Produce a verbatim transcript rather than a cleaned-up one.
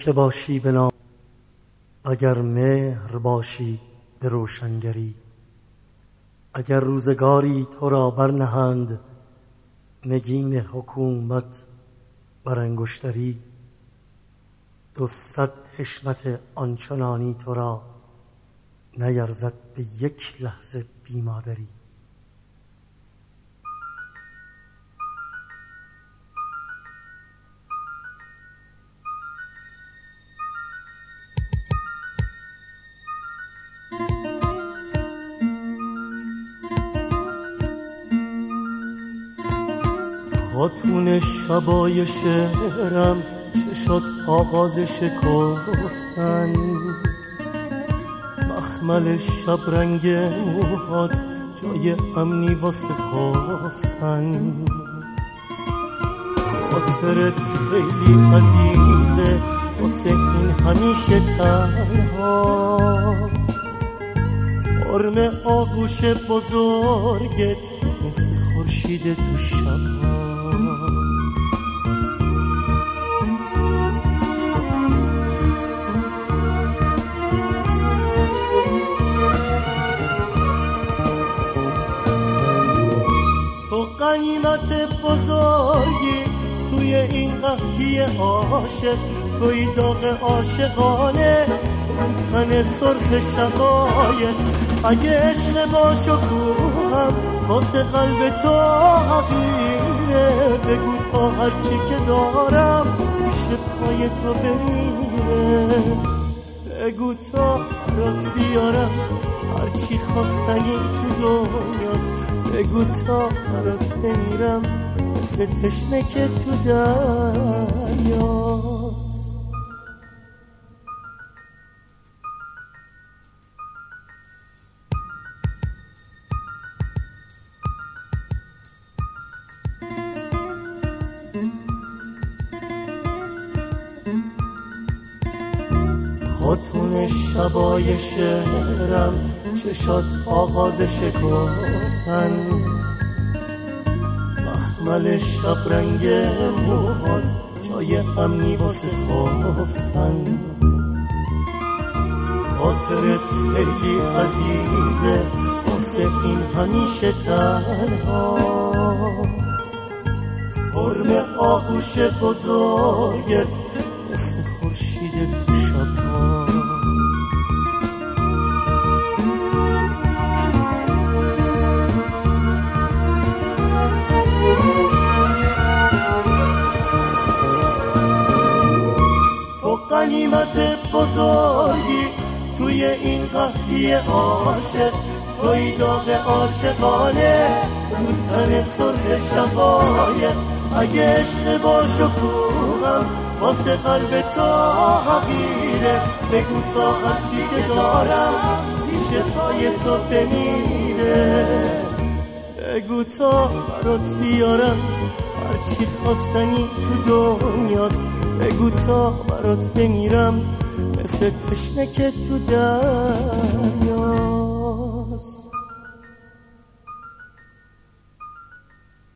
که باشی به نام، اگر مهر باشی به روشنگری. اگر روزگاری تو را برنهند نگین حکومت بر انگشتری، دو صد حشمت آنچنانی تو را نیرزد به یک لحظه بیمادری. خاتون شبای شعرم چه شد آغاز شکفتن، مخمل شبرنگ موهات جای امنی واسه خفتن. خاطرت خیلی عزیزه واسه این همیشه تنها، حرم آغوش بزرگت مثل خورشید تو شبها. تو غنیمت بزرگی توی این قحطی عاشق، توی داغ عاشقانه رو تن سرخ شقایق. اگه عشق با شکوهم واسه قلب تو حقیره، بگو تا هرچی که دارم پیش پای تو بمیره. بگو تا برات بیارم هرچی خواستنی تو دنیاست، بگو تا برات بمیرم مثل تشنه که تو دریاست. خاتون شبای شعرم چشات آغاز شکفتن، مخمل شبرنگ موهات جای امنی واسه خفتن. خاطرت خیلی عزیزه واسه این همیشه تنها، حرم آغوش بزرگت مثل خورشید تو شبها. تو غنیمت بزرگی توی این قحطی عاشق، توی داغ عاشقانه رو تن سرخ شقایق. اگه عشق با شکوهم واسه قلب تو حقیره، بگو تا هرچی که دارم پیش پای تو بمیره. بگو تا برات بیارم هرچی خواستنی تو دنیاست، بگو تا برات بمیرم مثل تشنه که تو دریا.